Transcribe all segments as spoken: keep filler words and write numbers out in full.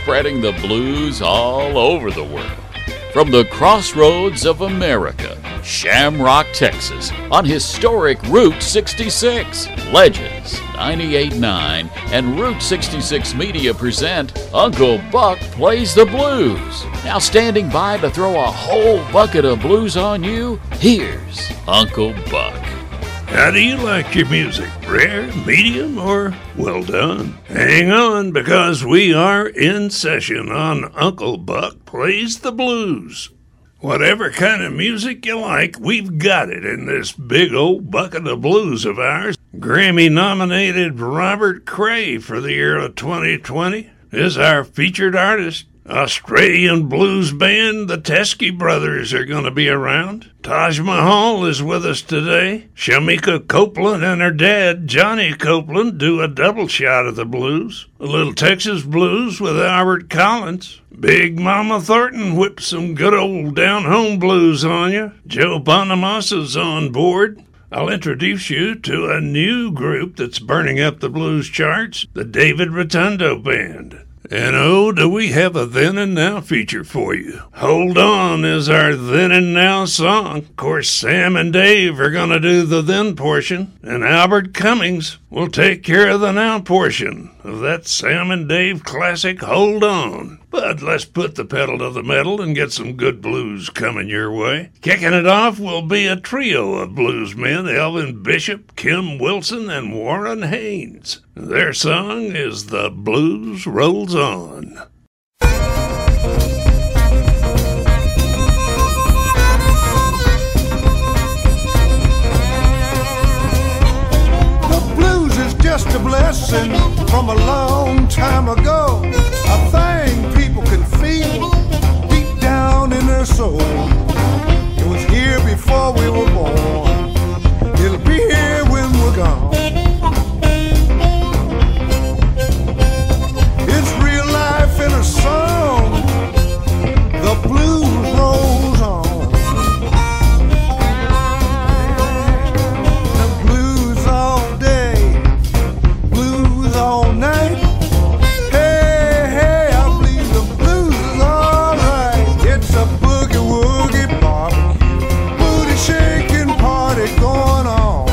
spreading the blues all over the world. From the crossroads of America, Shamrock, Texas, on historic Route sixty-six, Legends ninety-eight point nine and Route sixty-six Media present Uncle Buck Plays the Blues. Now standing by to throw a whole bucket of blues on you, here's Uncle Buck. How do you like your music? Rare, medium, or well done? Hang on, because we are in session on Uncle Buck Plays the Blues. Whatever kind of music you like, we've got it in this big old bucket of blues of ours. Grammy-nominated Robert Cray for the year of twenty twenty is our featured artist. Australian blues band, the Teskey Brothers, are going to be around. Taj Mahal is with us today. Shamika Copeland and her dad, Johnny Copeland, do a double shot of the blues. A little Texas blues with Albert Collins. Big Mama Thornton whips some good old down-home blues on you. Joe Bonamasa's on board. I'll introduce you to a new group that's burning up the blues charts, the David Rotundo Band. And oh, do we have a Then and Now feature for you. Hold On is our Then and Now song. Of course, Sam and Dave are going to do the then portion, and Albert Cummings will take care of the now portion of that Sam and Dave classic Hold On. But let's put the pedal to the metal and get some good blues coming your way. Kicking it off will be a trio of bluesmen, Elvin Bishop, Kim Wilson, and Warren Haynes. Their song is The Blues Rolls On. The blues is just a blessing from a long time ago. A thing people can feel deep down in their soul. It was here before we were born. It'll be here when we're gone. It's real life in a song. The blues rolls on. The blues all day, blues all night. Hey, hey, I believe the blues is alright. It's a boogie woogie barbecue, booty shaking party going on.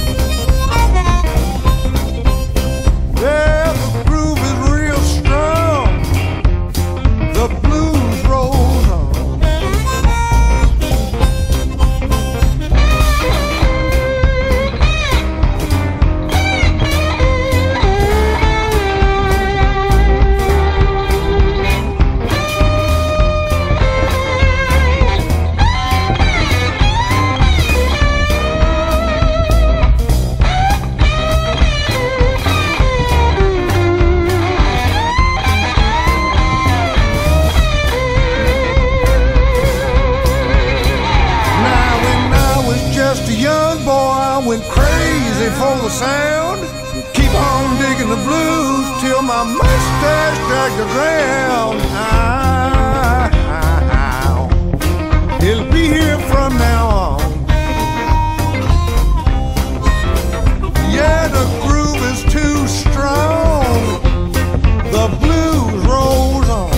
Yeah, the groove is real strong. The blues rolls on. Now when I was just a young boy, I went crazy for the sound. Keep on digging the blues till my mustache dragged the ground. Ow. It'll be here from now on. Yeah, the groove is too strong. The blues rolls on.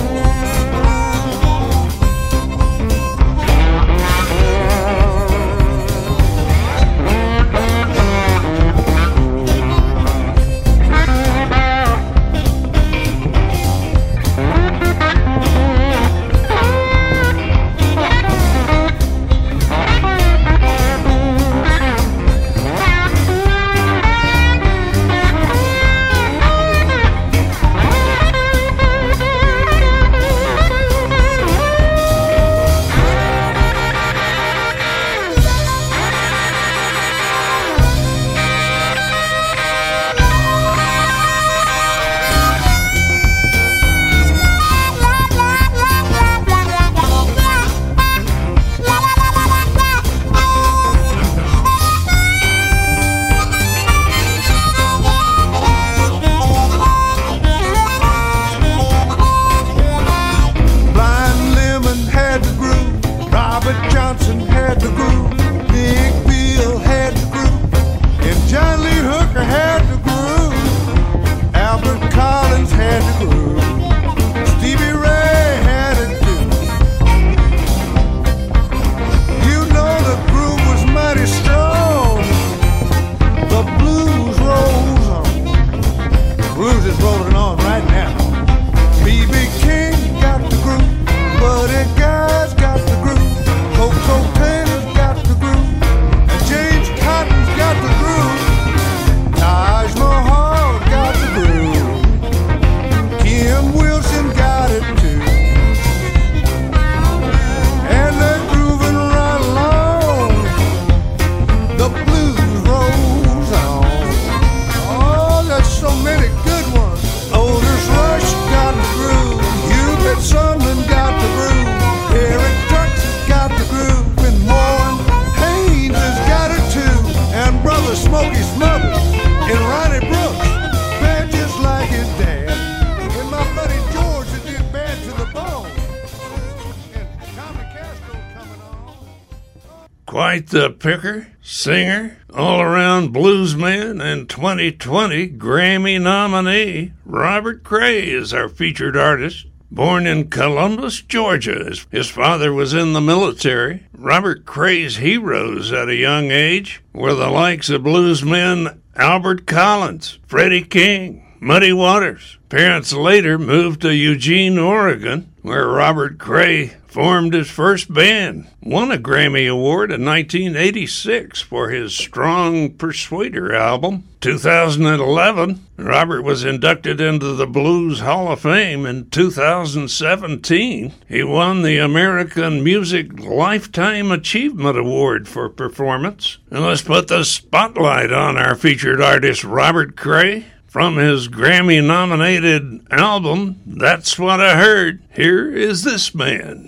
quite the picker, singer, all-around bluesman, and twenty twenty Grammy nominee Robert Cray is our featured artist. Born in Columbus, Georgia, his father was in the military. Robert Cray's heroes at a young age were the likes of bluesmen Albert Collins, Freddie King, Muddy Waters. Parents later moved to Eugene, Oregon, where Robert Cray formed his first band, won a Grammy Award in nineteen eighty-six for his Strong Persuader album. two thousand eleven, Robert was inducted into the Blues Hall of Fame. In two thousand seventeen, he won the American Music Lifetime Achievement Award for performance. And let's put the spotlight on our featured artist, Robert Cray. From his Grammy-nominated album, That's What I Heard, here is this man.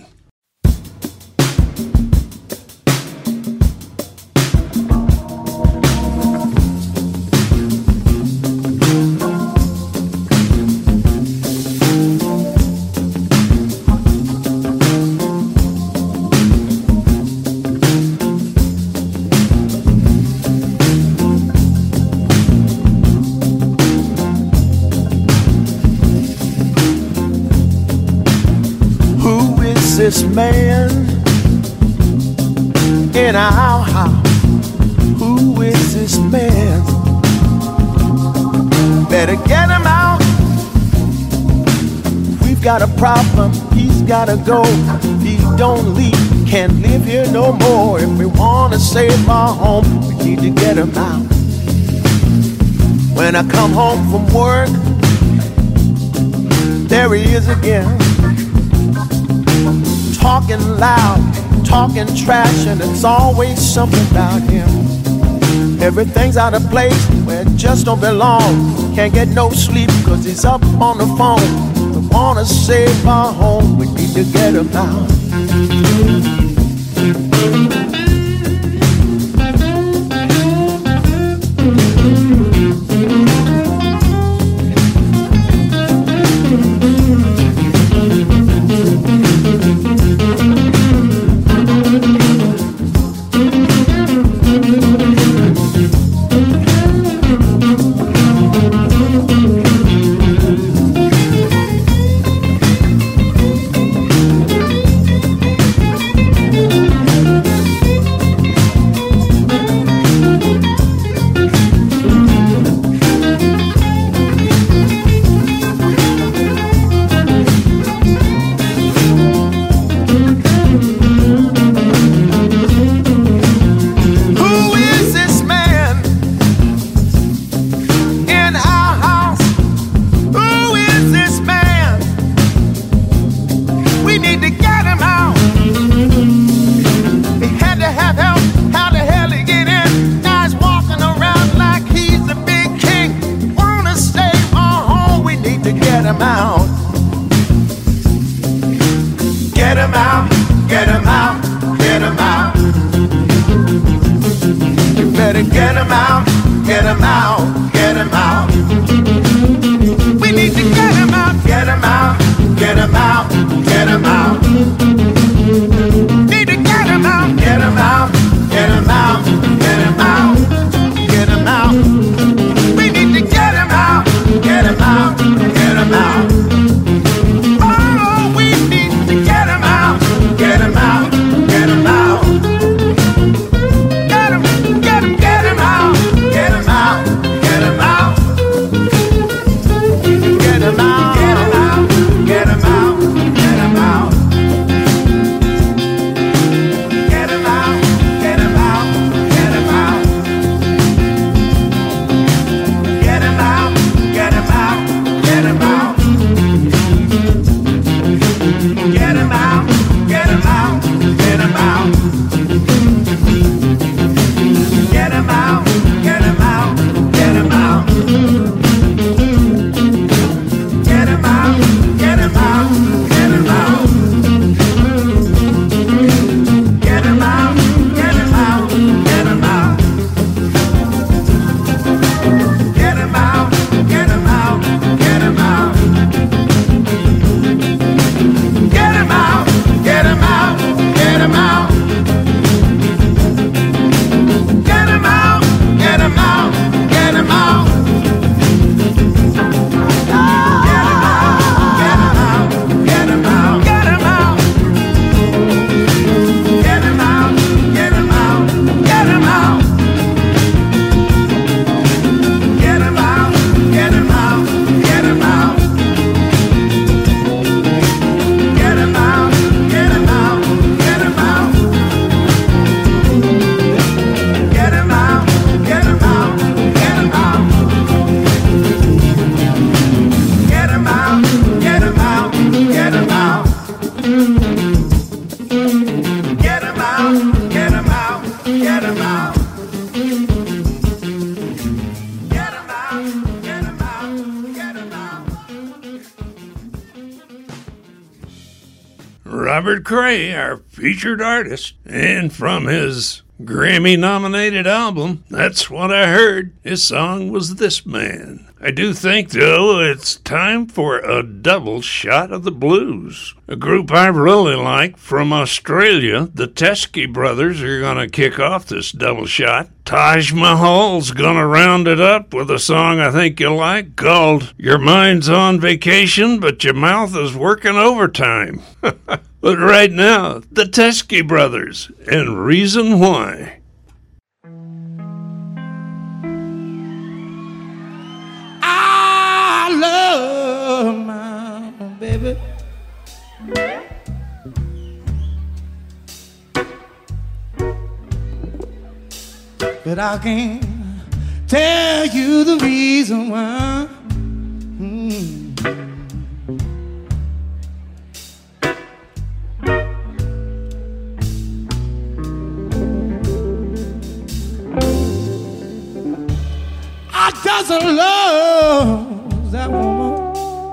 This man in our house, who is this man? Better get him out. We've got a problem, he's gotta go. If he don't leave, can't live here no more. If we wanna save our home, we need to get him out. When I come home from work, there he is again, talking loud, talking trash, and it's always something about him. Everything's out of place where it just don't belong. Can't get no sleep cause he's up on the phone. We wanna save our home, we need to get him out. Robert Cray, our featured artist, and from his Grammy-nominated album, That's What I Heard, his song was This Man. I do think, though, it's time for a double shot of the blues. A group I really like from Australia, the Teskey Brothers, are going to kick off this double shot. Taj Mahal's going to round it up with a song I think you'll like called Your Mind's on Vacation, but Your Mouth is Working Overtime. But right now, the Teskey Brothers and Reason Why. I love my baby. But I can't tell you the reason why. Mm. I doesn't love that woman,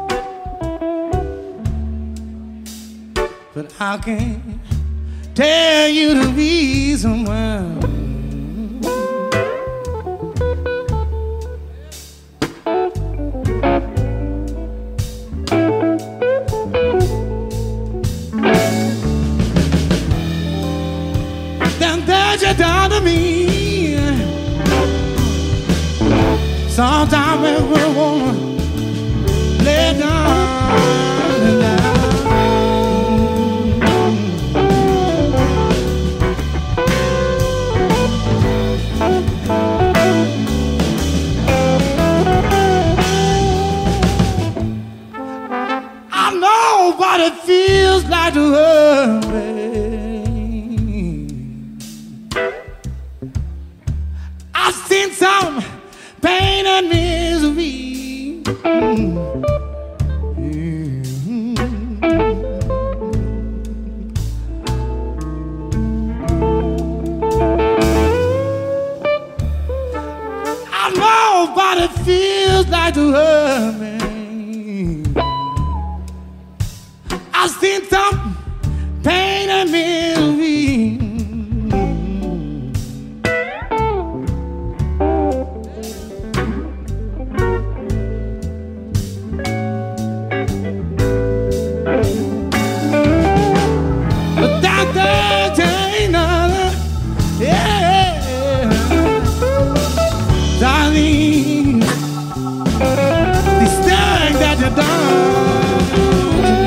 but I can't tell you the reason why. Then there's your down to me. Sometimes we wanna lay down and down. I know what it feels like to hurt me. I've seen some pain and misery. Mm. Mm. I know what it feels like to hurt me. I've seen some pain and misery. Darling, this thing that you done to me.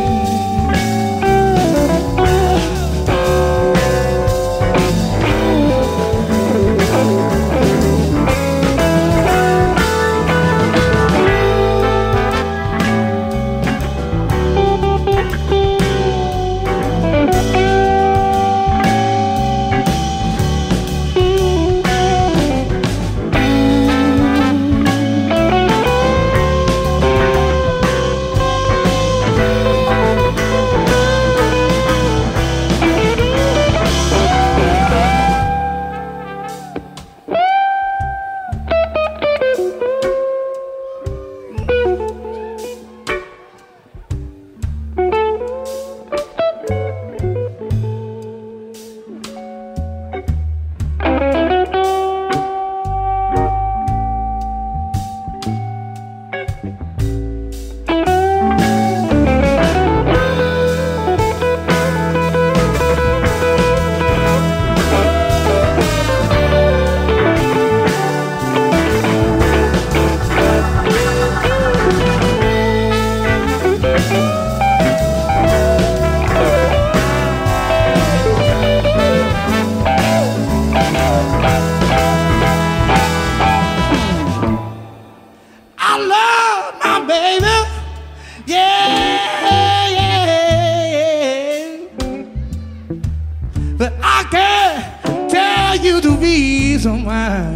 reason why.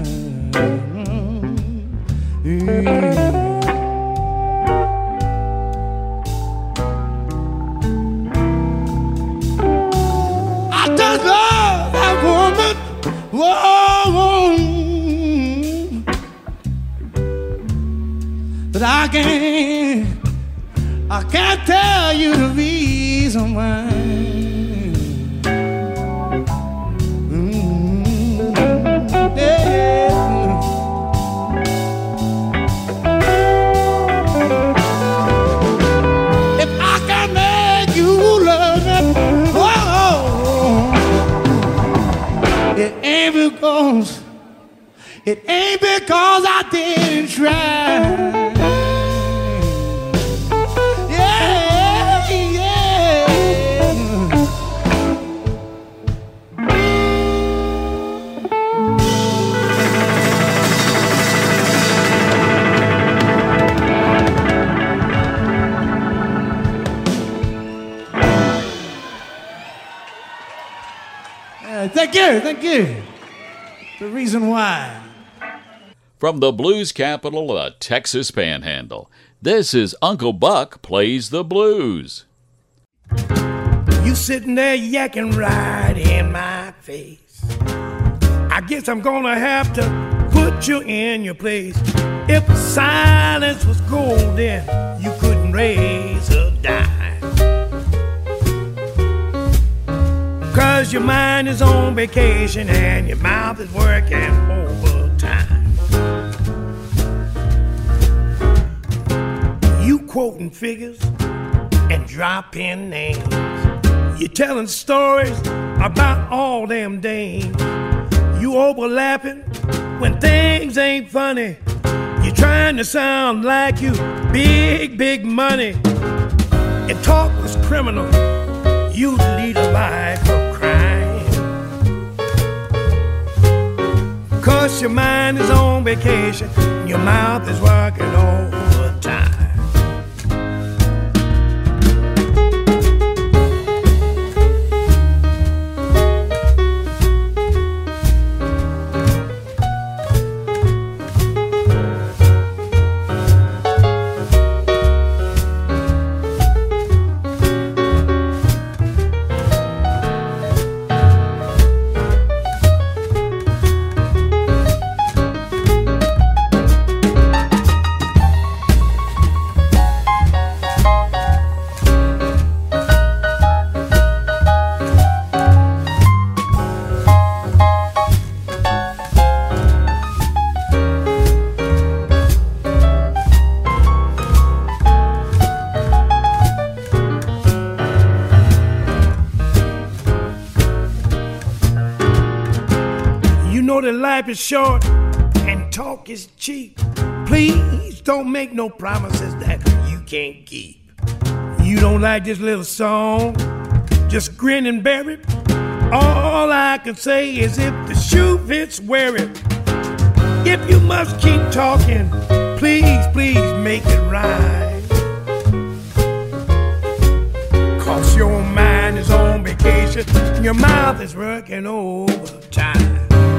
Mm. I just love that woman. Whoa, but I can't I can't tell you the reason why. Mm-hmm. Yeah. If I can make you love me, oh, it ain't because, it ain't because I didn't try. Thank you, thank you. The reason why. From the blues capital of the Texas Panhandle, this is Uncle Buck Plays the Blues. You sitting there yakking right in my face. I guess I'm gonna have to put you in your place. If silence was golden, you couldn't raise a dime. 'Cause your mind is on vacation and your mouth is working overtime. You quoting figures and dropping names. You're telling stories about all them dames. You overlapping when things ain't funny. You're trying to sound like you big, big money. If talk was criminal, you'd lead a life of crime. 'Cause your mind is on vacation, your mouth is working overtime. Life is short and talk is cheap. Please don't make no promises that you can't keep. You don't like this little song? Just grin and bear it. All I can say is if the shoe fits, wear it. If you must keep talking, please, please make it right. 'Cause your mind is on vacation, your mouth is working overtime.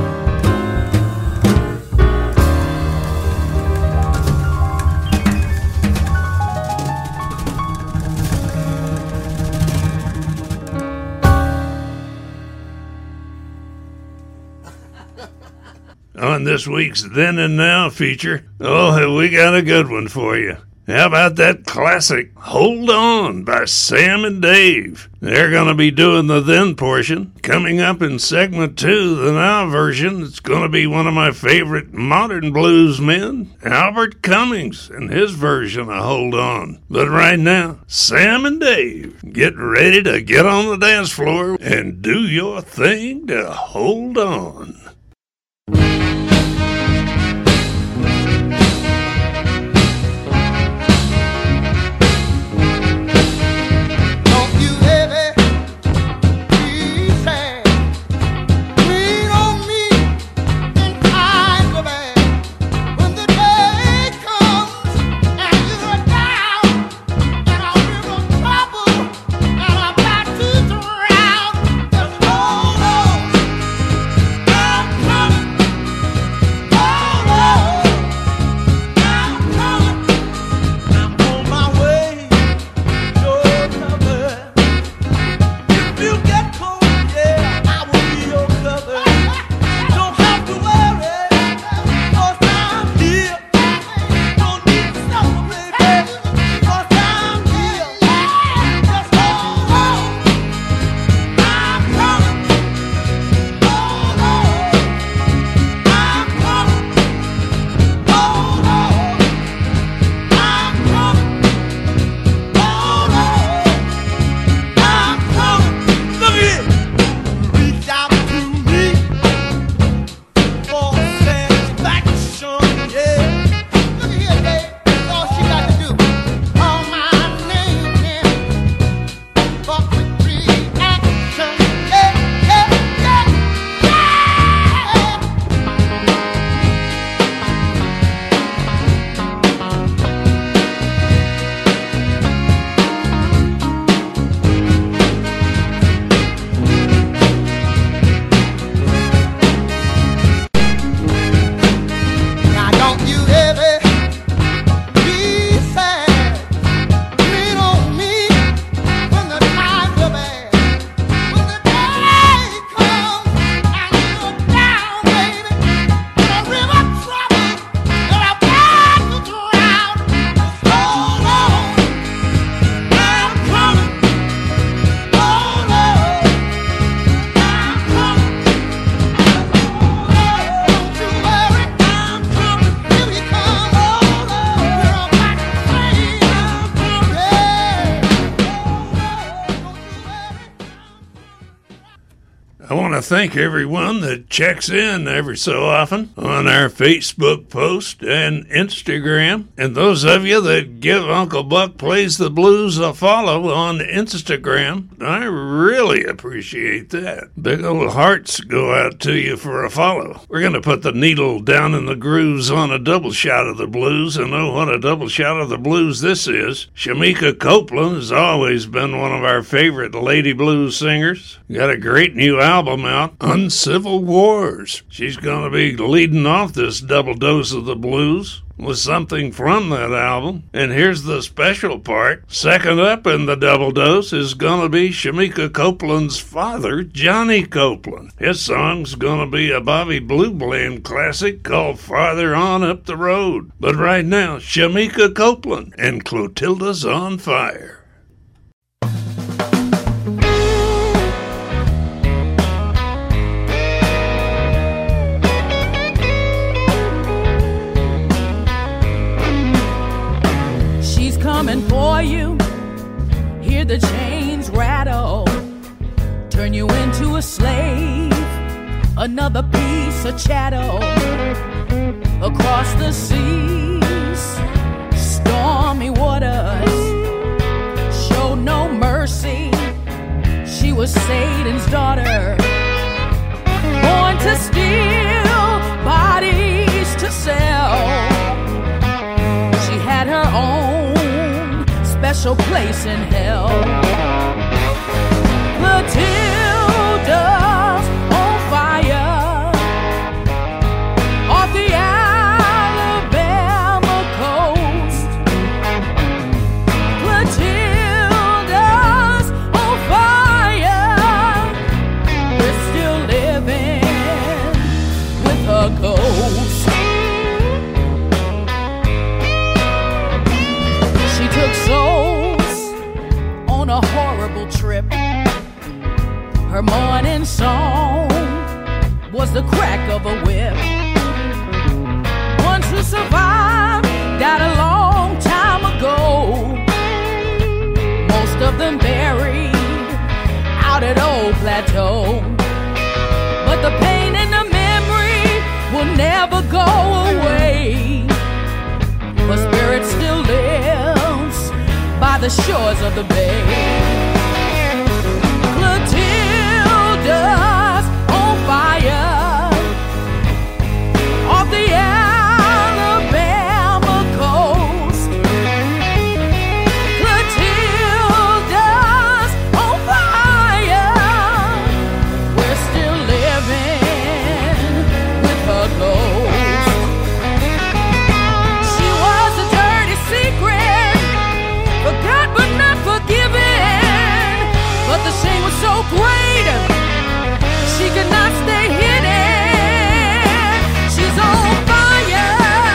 On this week's Then and Now feature, oh, we got a good one for you. How about that classic Hold On by Sam and Dave? They're going to be doing the then portion. Coming up in segment two, the now version, it's going to be one of my favorite modern blues men, Albert Cummings, and his version of Hold On. But right now, Sam and Dave, get ready to get on the dance floor and do your thing to hold on. Hold on. to thank everyone that checks in every so often on our Facebook post and Instagram. And those of you that give Uncle Buck Plays the Blues a follow on Instagram, I really appreciate that. Big old hearts go out to you for a follow. We're going to put the needle down in the grooves on a double shot of the blues, and oh, what a double shot of the blues this is. Shemekia Copeland has always been one of our favorite lady blues singers. Got a great new album out, Uncivil Wars. She's going to be leading off this double dose of the blues with something from that album. And here's the special part. Second up in the double dose is going to be Shemekia Copeland's father, Johnny Copeland. His song's going to be a Bobby Blue Bland classic called Farther On Up the Road. But right now, Shemekia Copeland and Clotilda's on Fire. Coming for you, hear the chains rattle, turn you into a slave, another piece of chattel. Across the seas, stormy waters, showed no mercy. She was Satan's daughter, born to steal, bodies to sell. She had her own special place in hell. Clotilda's on fire off the Alabama coast. Clotilda's on fire. We're still living with her ghost. She took souls on a horrible trip. Her morning song was the crack of a whip. Ones who survived died a long time ago. Most of them buried out at Old Plateau. But the pain and the memory will never go away. Her spirit still lives by the shores of the bay. Clotilda's on fire off the Alabama coast. Clotilda's on fire. We're still living with her ghost. She was a dirty secret, forgot but not forgiven. But the shame was so great, she could not stay hidden. She's on fire.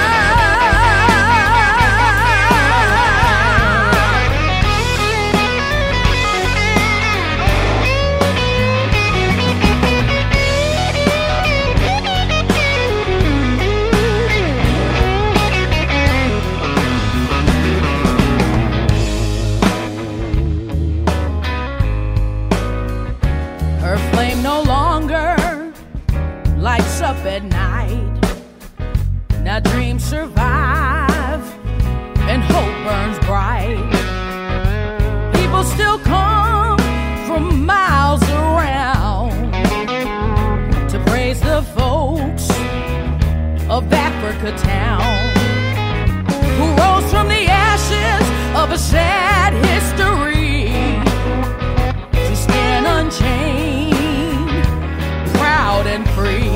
Her flame no longer lights up at night. Now dreams survive and hope burns bright. People still come from miles around to praise the folks of Africa town who rose from the ashes of a sad history to stand unchained, proud and free.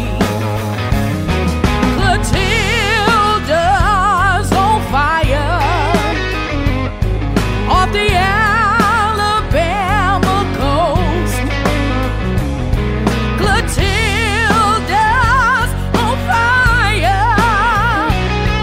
Clotilda's on fire off the Alabama coast. Clotilda's on fire.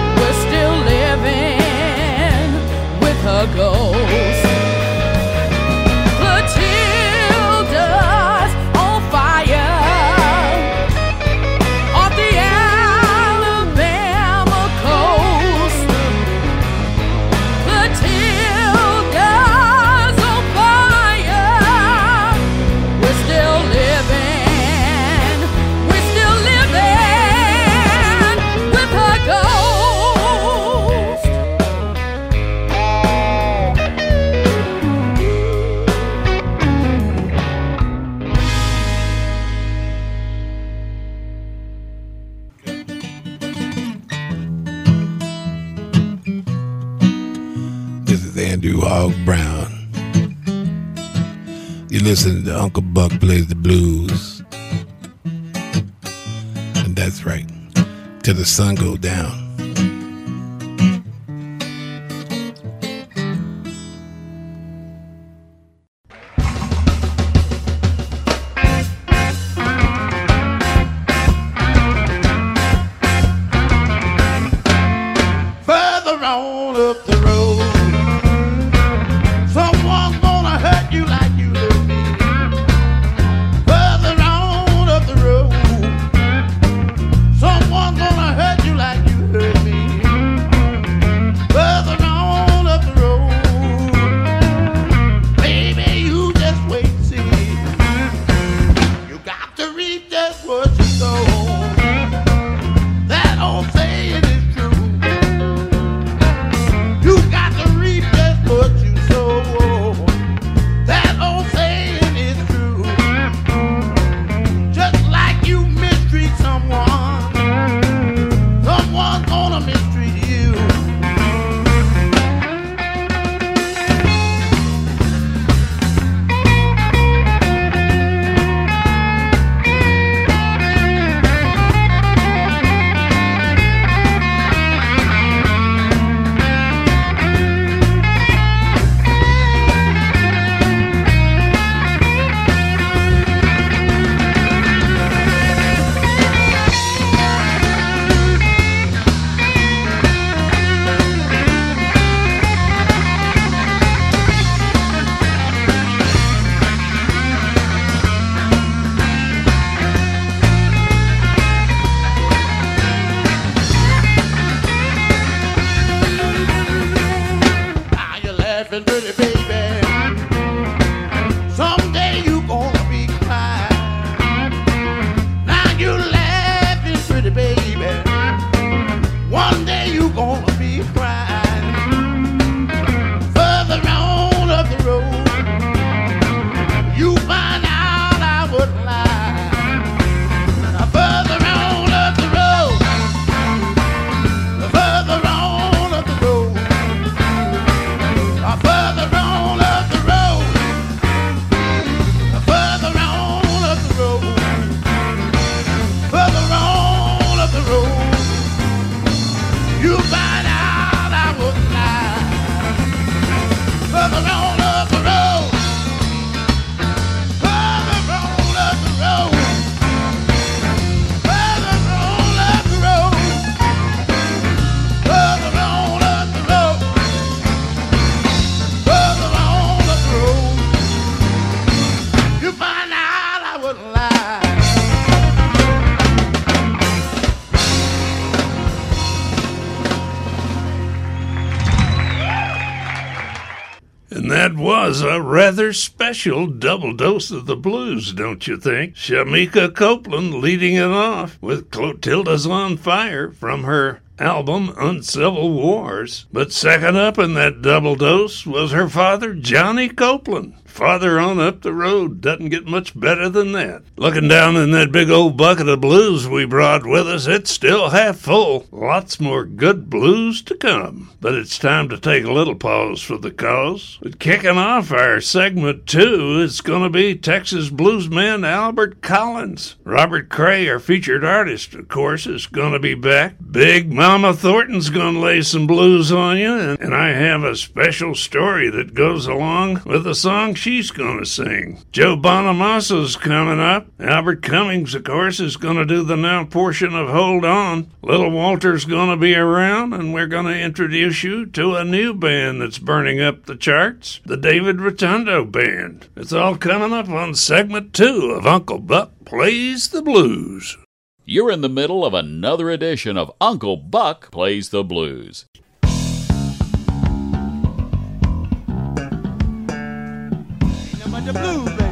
This is Andrew Hogg Brown. You're listening to Uncle Buck Plays the Blues. And that's right, till the sun go down. That was a rather special double dose of the blues, don't you think? Shamika Copeland leading it off with Clotilda's on Fire from her album Uncivil Wars. But second up in that double dose was her father, Johnny Copeland. Farther on up the road, doesn't get much better than that. Looking down in that big old bucket of blues we brought with us, it's still half full. Lots more good blues to come. But it's time to take a little pause for the cause. But kicking off our segment two, it's going to be Texas bluesman Albert Collins. Robert Cray, our featured artist, of course, is going to be back. Big Mama Thornton's going to lay some blues on you, and, and I have a special story that goes along with the song she's going to sing. Joe Bonamassa's coming up. Albert Cummings, of course, is going to do the now portion of Hold On. Little Walter's going to be around, and we're going to introduce you to a new band that's burning up the charts, the David Rotundo Band. It's all coming up on segment two of Uncle Buck Plays the Blues. You're in the middle of another edition of Uncle Buck Plays the Blues. The blues, baby.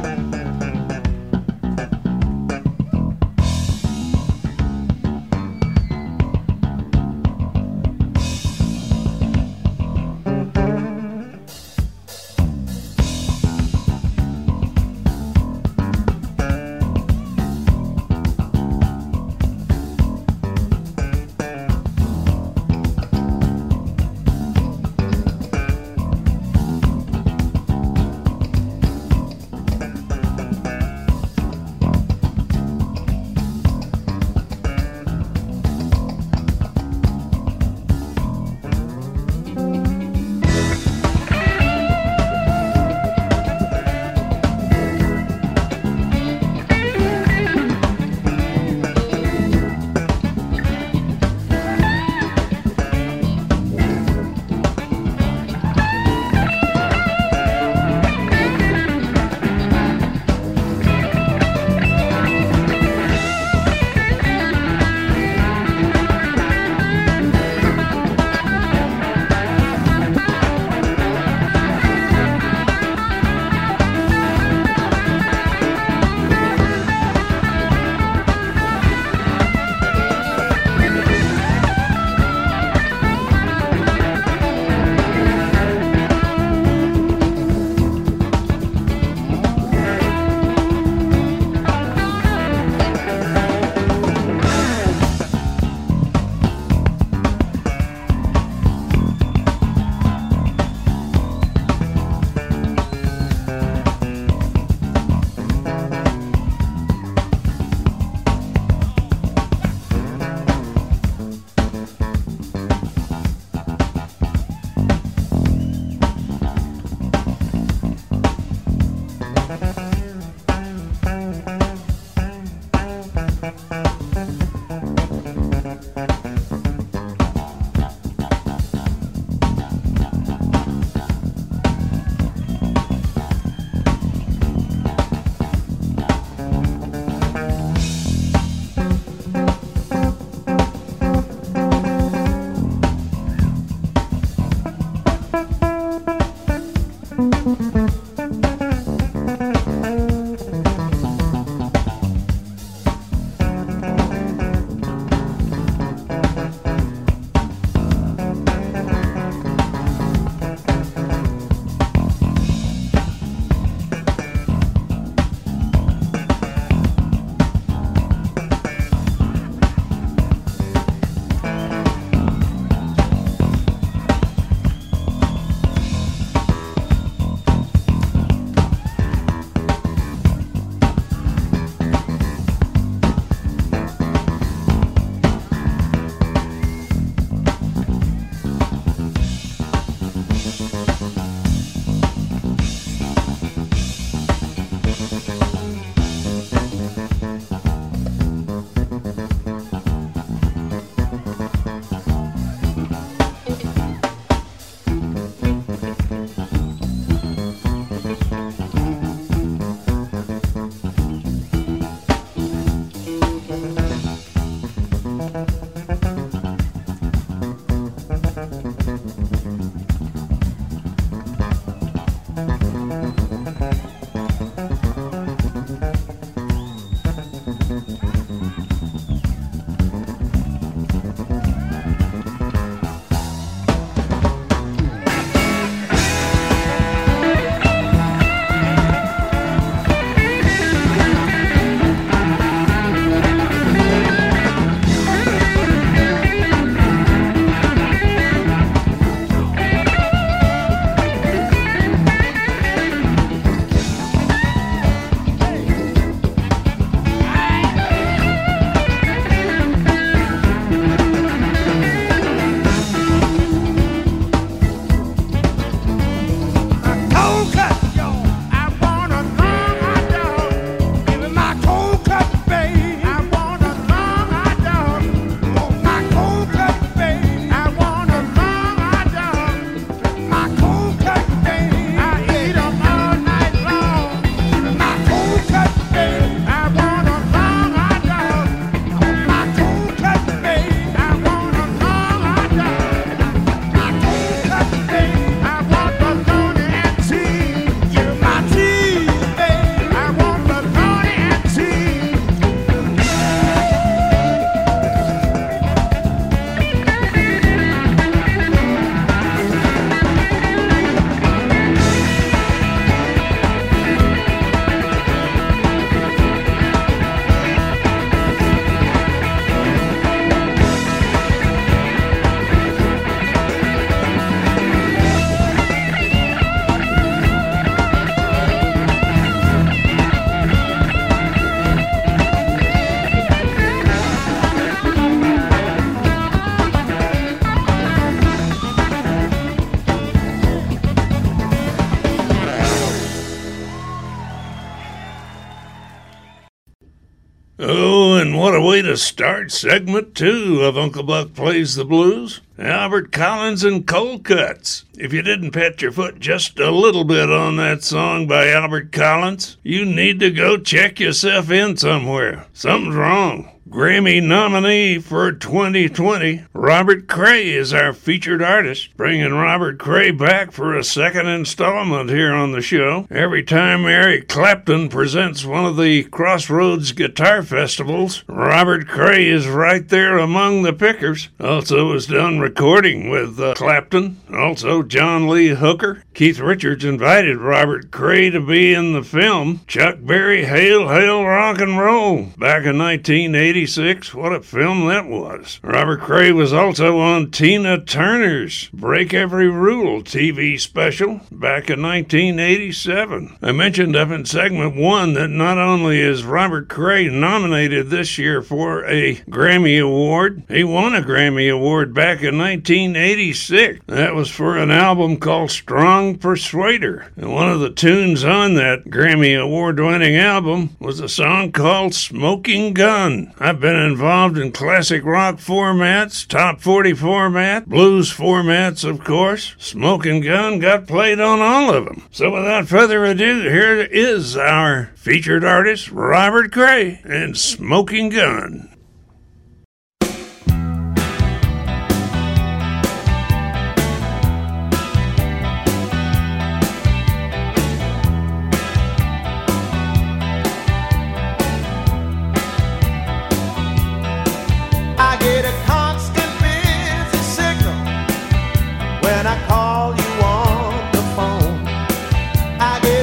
what a way to start segment two of Uncle Buck Plays the Blues. Albert Collins and Cold Cuts. If you didn't pat your foot just a little bit on that song by Albert Collins, you need to go check yourself in somewhere. Something's wrong. Grammy nominee for twenty twenty, Robert Cray is our featured artist, bringing Robert Cray back for a second installment here on the show. Every time Eric Clapton presents one of the Crossroads Guitar Festivals, Robert Cray is right there among the pickers. Also was done recording with uh, Clapton, also John Lee Hooker. Keith Richards invited Robert Cray to be in the film Chuck Berry Hail, Hail, Rock and Roll back in nineteen eighty-six. What a film that was. Robert Cray was also on Tina Turner's Break Every Rule T V special back in nineteen eighty-seven. I mentioned up in segment one that not only is Robert Cray nominated this year for a Grammy Award, he won a Grammy Award back in nineteen eighty-six. That was for an album called Strong Persuader. And one of the tunes on that Grammy Award-winning album was a song called Smoking Gun. I've been involved in classic rock formats, top forty format, blues formats, of course. Smoking Gun got played on all of them. So without further ado, here is our featured artist, Robert Cray, and Smoking Gun.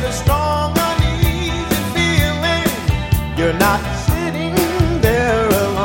You're not sitting there alone.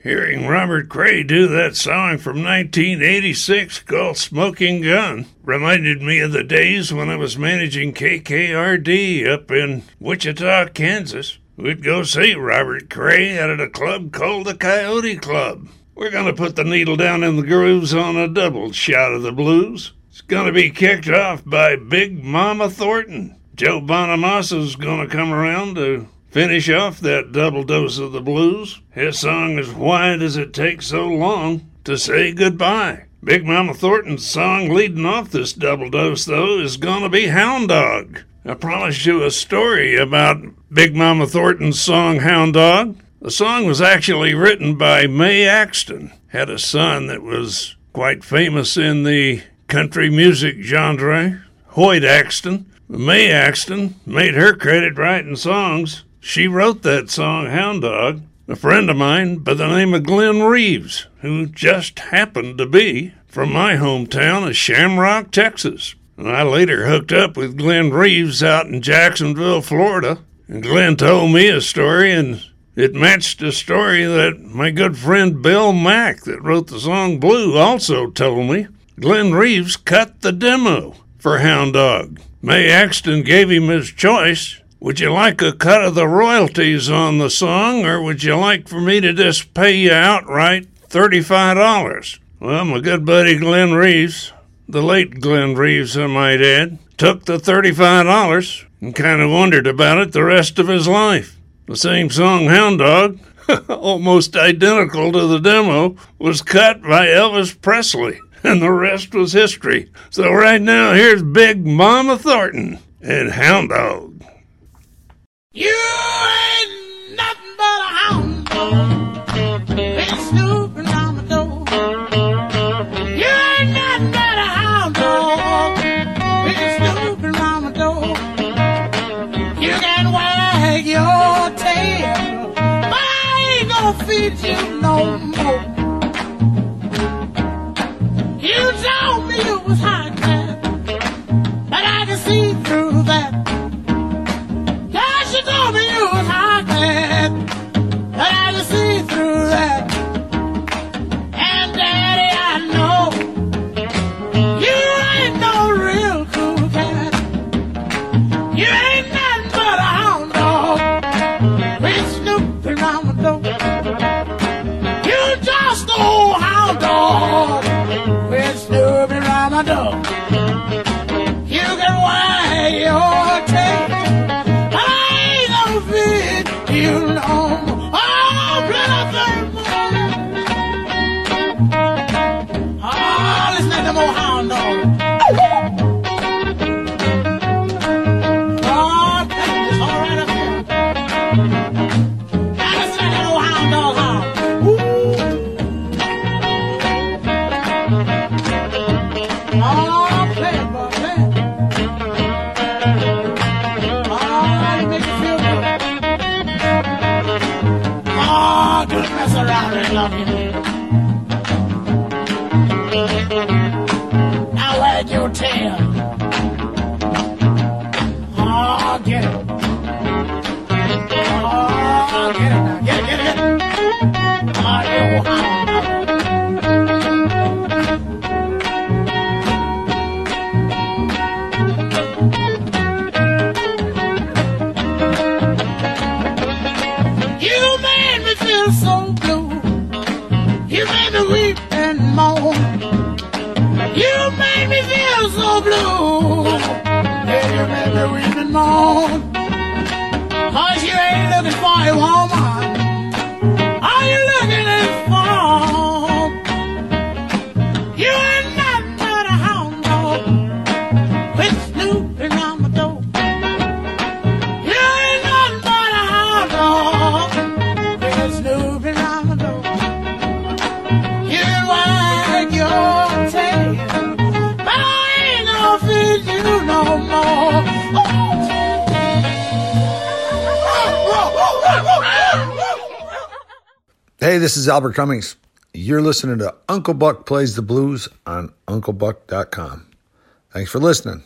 Hearing Robert Cray do that song from nineteen eighty-six called Smoking Gun reminded me of the days when I was managing K K R D up in Wichita, Kansas. We'd go see Robert Cray out at a club called the Coyote Club. We're going to put the needle down in the grooves on a double shot of the blues. It's going to be kicked off by Big Mama Thornton. Joe Bonamassa's going to come around to finish off that double dose of the blues. His song is Why Does It Take So Long to Say Goodbye? Big Mama Thornton's song leading off this double dose, though, is going to be Hound Dog. I promised you a story about Big Mama Thornton's song Hound Dog. The song was actually written by Mae Axton. Had a son that was quite famous in the country music genre, Hoyt Axton. Mae Axton made her credit writing songs. She wrote that song, Hound Dog. A friend of mine by the name of Glenn Reeves, who just happened to be from my hometown of Shamrock, Texas. And I later hooked up with Glenn Reeves out in Jacksonville, Florida. And Glenn told me a story, and it matched a story that my good friend Bill Mack, that wrote the song Blue, also told me. Glenn Reeves cut the demo for Hound Dog. Mae Axton gave him his choice. Would you like a cut of the royalties on the song, or would you like for me to just pay you outright thirty-five dollars? Well, my good buddy Glenn Reeves, the late Glenn Reeves, I might add, took the thirty-five dollars and kind of wondered about it the rest of his life. The same song, Hound Dog, almost identical to the demo, was cut by Elvis Presley, and the rest was history. So right now, here's Big Mama Thornton and Hound Dog. You ain't nothing but a hound dog, been snooping on my door. You ain't nothing but a hound dog, been snooping on my door. You can wag your tail, but I ain't gonna feed you no more. You told me you was high class, but I can see through that. You told me you was high class, but I can see through that. And Daddy, I know you ain't no real cool cat. You ain't nothing but a hound dog, been snooping around my door. You just an old hound dog, been snooping around my door. You can wag your tail, you know, oh, blood oh, listen to them old hound dogs. Oh, it's all right up here. Now listen to that old hound dog howl. Oh, play it, boy, play it. Oh, you make me feel good. Oh, don't mess around and love you. Now wag your tail. Oh, get it. Oh, get it now. Get it, get it, get it. Oh, you hound dog. So blue, you made me weep and moan. You made me feel so blue, yeah, you made me weep and moan. Cause you ain't looking for a woman, are you looking for? You ain't nothing but a hound dog, quit snooping on my door. You ain't nothing but a hound dog, snooping around the door. You can wag your tail, but I ain't gonna feed you no more. Hey, this is Albert Cummings. You're listening to Uncle Buck Plays the Blues on uncle buck dot com. Thanks for listening.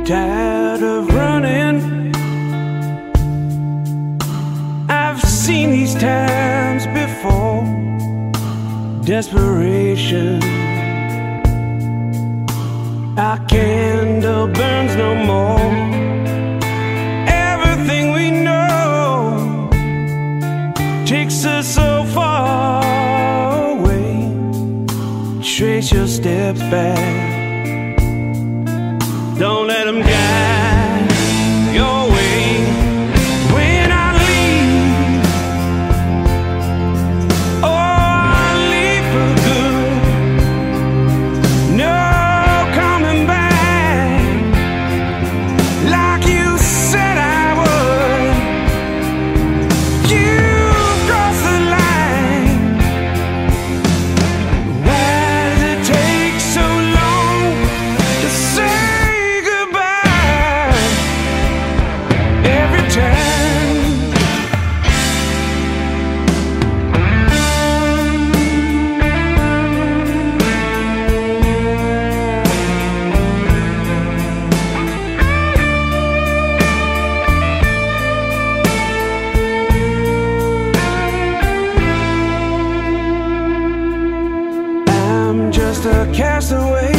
tired of running. I've seen these times before. Desperation. Our candle burns no more. Everything we know takes us so far away. Trace your steps back. Don't let them guide your way. When I leave, oh, I leave for good. No coming back, like you said I would. You crossed the line. Why does it take so long to say every time? I'm just a castaway,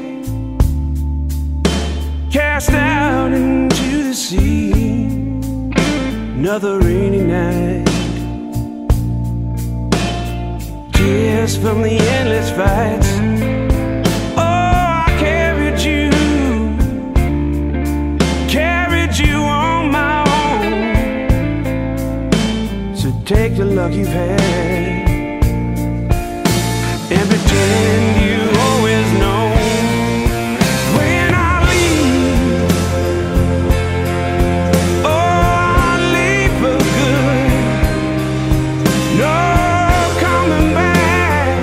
cast out into the sea. Another rainy night, tears from the endless fights. Oh, I carried you, carried you on my own. So take the luck you've had and pretend you always know. When I leave, no coming back,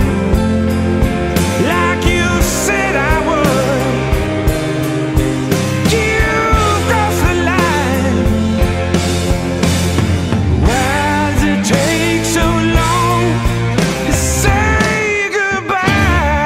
like you said I would. You crossed the line. Why does it take so long to say goodbye?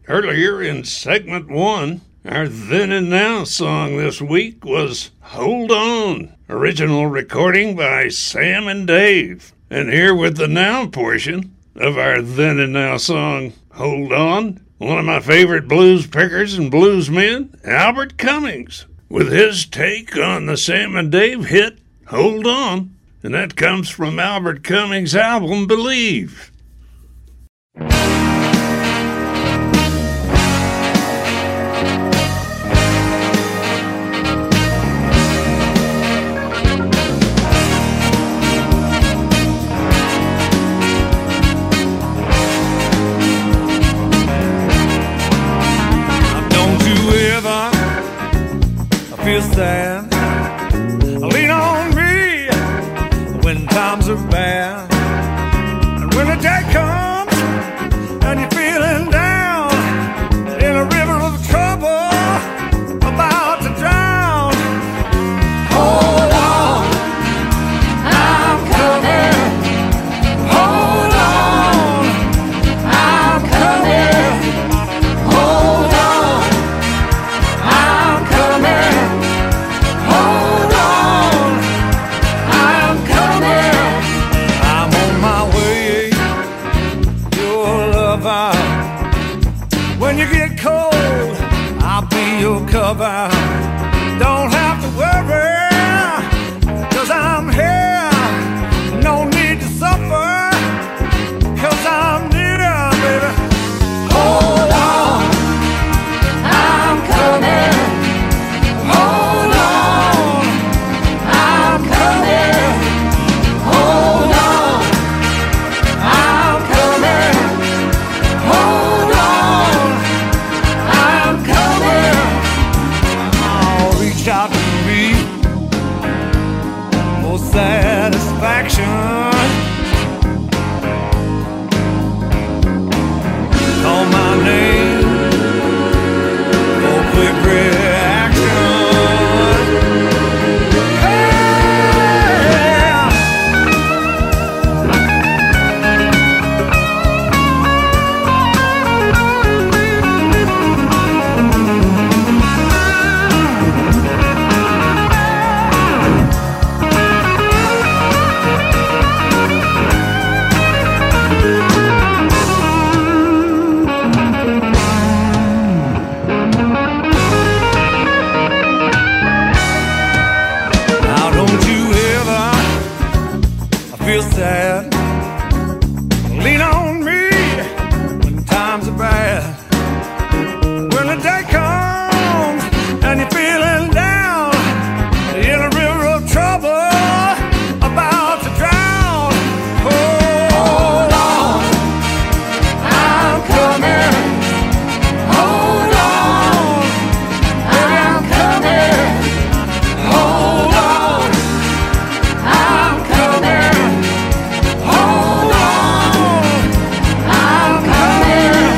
Earlier in segment one, our Then and Now song this week was Hold On, original recording by Sam and Dave. And here with the now portion of our Then and Now song, Hold On, one of my favorite blues pickers and bluesmen, Albert Cummings, with his take on the Sam and Dave hit, Hold On. And that comes from Albert Cummings' album, Believe. Feel sad, lean on me when times are bad, and when the day comes and you're feeling down in a river of trouble, about to drown. Hold on, I'm coming. Hold on, I'm coming. Hold on, I'm coming. Hold on, I'm coming. I'm on my way, your lover. When you get cold, I'll be your cover. Don't have to worry, 'cause I'm here. No need to suffer, 'cause I'm near, baby. Hold on, I'm coming. Hold on, I'm coming. Hold on, I'm coming. Hold on, I'm coming. Oh, reach out to me for satisfaction. Call my name for quick reaction. Now don't you ever feel sad, lean on me when times are bad, when the day comes and you're feeling down in a river of trouble, about to drown. Hold on, I'm coming. Hold on, I'm coming. Hold on, I'm coming. Hold on, I'm coming.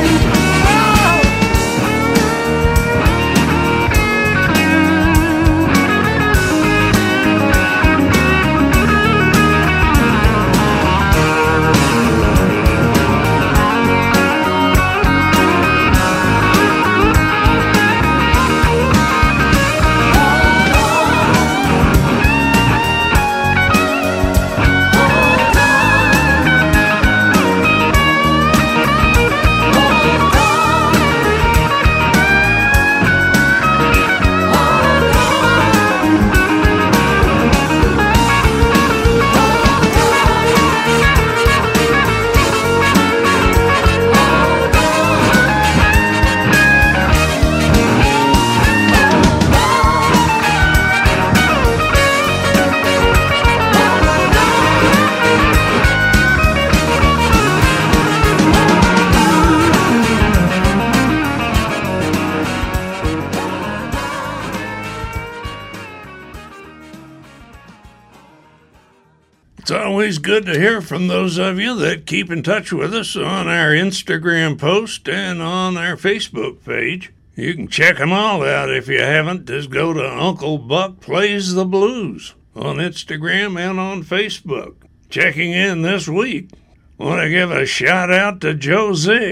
It's always good to hear from those of you that keep in touch with us on our Instagram post and on our Facebook page. You can check them all out if you haven't. Just go to Uncle Buck Plays the Blues on Instagram and on Facebook. Checking in this week, want to give a shout out to Joe Zig.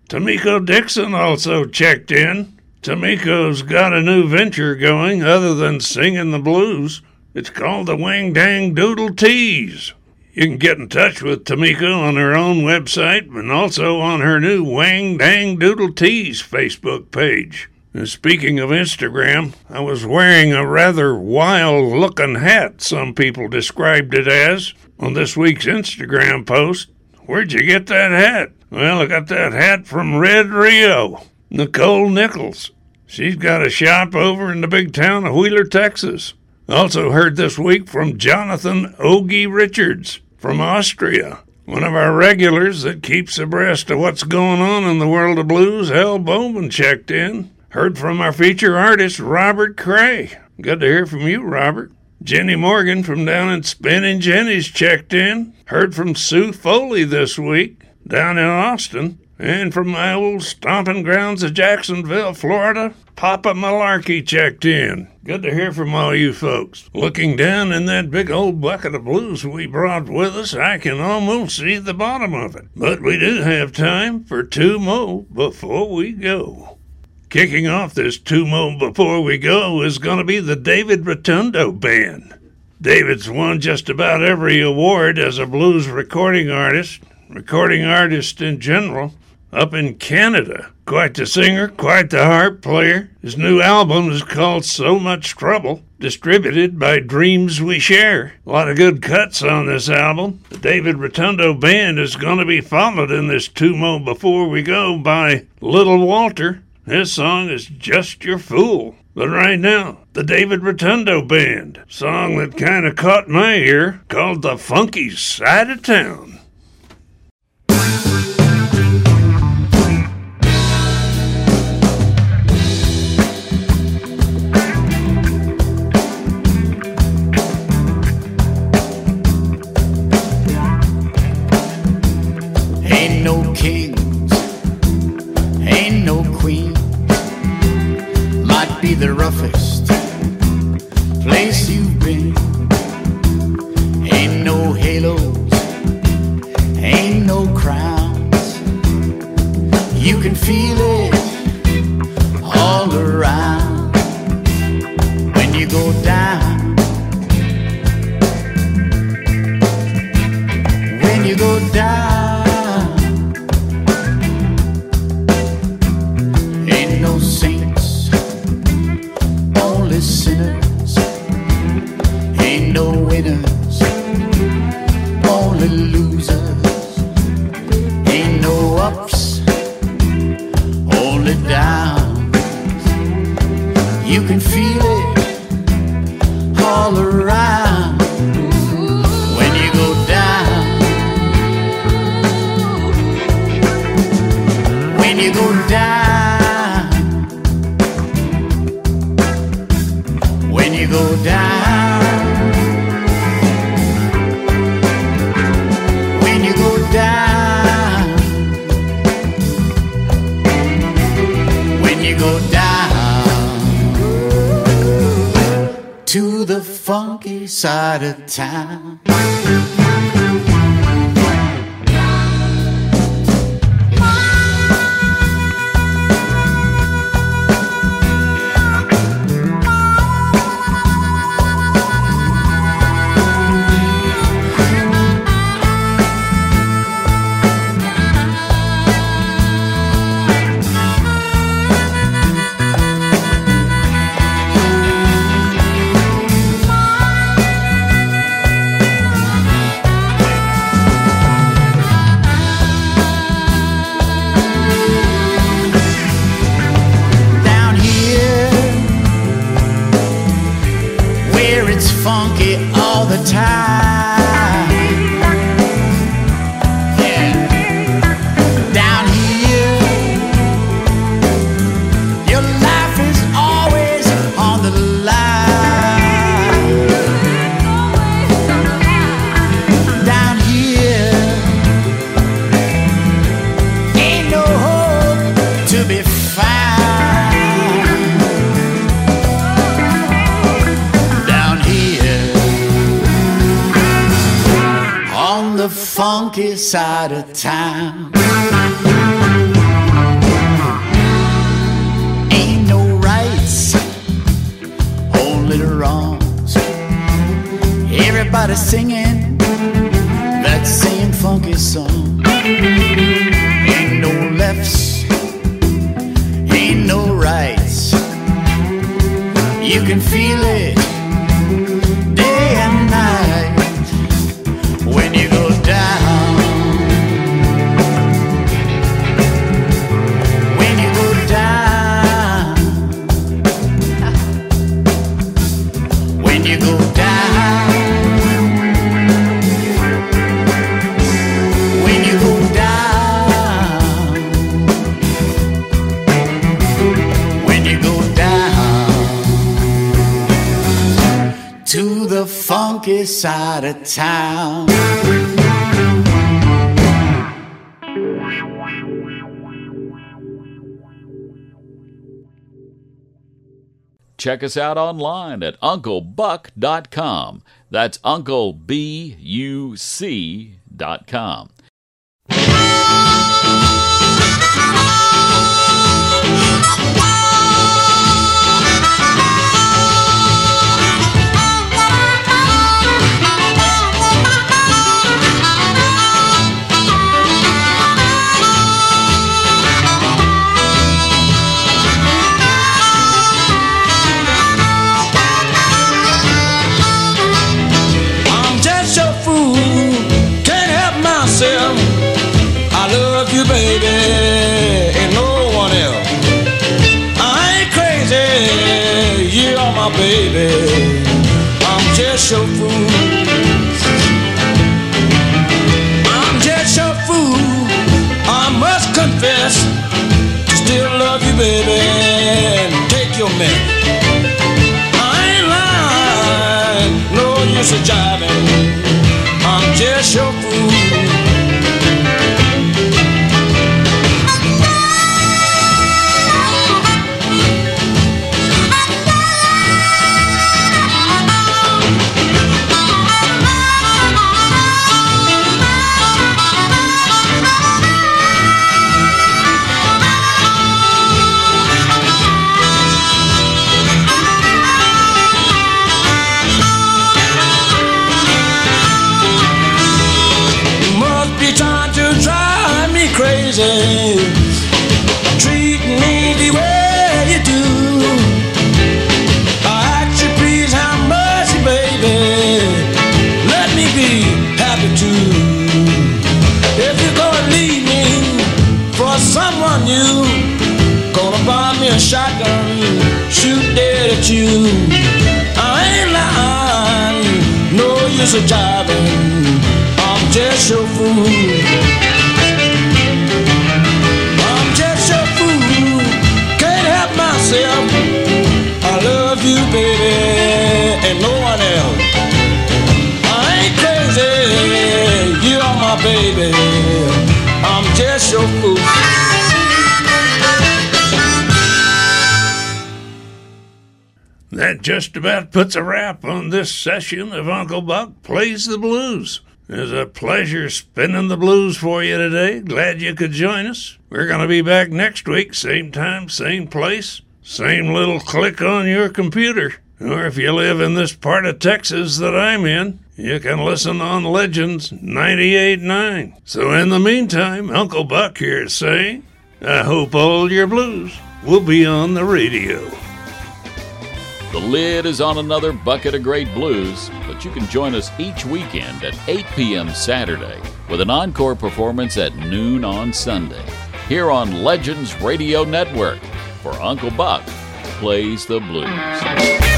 Tamiko Dixon also checked in. Tamiko's got a new venture going other than singing the blues. It's called the Wang Dang Doodle Tees. You can get in touch with Tamiko on her own website and also on her new Wang Dang Doodle Tees Facebook page. And speaking of Instagram, I was wearing a rather wild-looking hat, some people described it as, on this week's Instagram post. Where'd you get that hat? Well, I got that hat from Red Rio, Nicole Nichols. She's got a shop over in the big town of Wheeler, Texas. Also heard this week from Jonathan Ogie Richards from Austria, one of our regulars that keeps abreast of what's going on in the world of blues. Hal Bowman checked in. Heard from our feature artist, Robert Cray. Good to hear from you, Robert. Jenny Morgan from down in Spinning Jenny's checked in. Heard from Sue Foley this week down in Austin. And from my old stomping grounds of Jacksonville, Florida, Papa Malarkey checked in. Good to hear from all you folks. Looking down in that big old bucket of blues we brought with us, I can almost see the bottom of it. But we do have time for two more before we go. Kicking off this two more before we go is going to be the David Rotundo Band. David's won just about every award as a blues recording artist, recording artist in general, up in Canada. Quite the singer, quite the harp player. His new album is called So Much Trouble, distributed by Dreams We Share. A lot of good cuts on this album. The David Rotundo Band is going to be followed in this two mo before we go by Little Walter. His song is Just Your Fool. But right now, the David Rotundo Band, song that kind of caught my ear, called The Funky Side of Town. Ain't no kings, ain't no queens, might be the roughest place you've been. Ain't no halos, ain't no crowns, you can feel it all around when you go down, when you go down. Sinners, ain't no winners, only losers, ain't no ups, only downs, you can feel it all around when you go down, when you go down. When you go down, when you go down, when you go down to the funky side of town. Funky all the time, yeah. Down here, your life is always on the line. Down here, ain't no hope to be found. The funky side of town. started singing that same funky song. Ain't no lefts, ain't no rights. You can feel it day and night when you go down. When you go down. When you go down. When you go down. When you go down to the funky side of town. Check us out online at uncle buck dot com. That's uncle b u c dot com. I love you, baby, and no one else. I ain't crazy, you are my baby. I'm just your fool. I'm just your fool. I must confess, still love you, baby, and take your man. I ain't lying, no use of jiving. I'm just your fool. Crazy, treat me the way you do. I ask you please have mercy, baby. Let me be happy too. If you're gonna leave me for someone new, gonna buy me a shotgun, shoot dead at you. I ain't lying, no use of jiving. I'm just your fool. I love you, baby, and no one else. I ain't crazy, you are my baby. I'm just your fool. That just about puts a wrap on this session of Uncle Buck Plays the Blues. It was a pleasure spinning the blues for you today. Glad you could join us. We're going to be back next week, same time, same place. Same little click on your computer. Or if you live in this part of Texas that I'm in, you can listen on Legends ninety-eight point nine. So in the meantime, Uncle Buck here is saying, I hope all your blues will be on the radio. The lid is on another bucket of great blues, but you can join us each weekend at eight p.m. Saturday with an encore performance at noon on Sunday here on Legends Radio Network. For Uncle Buck Plays the Blues.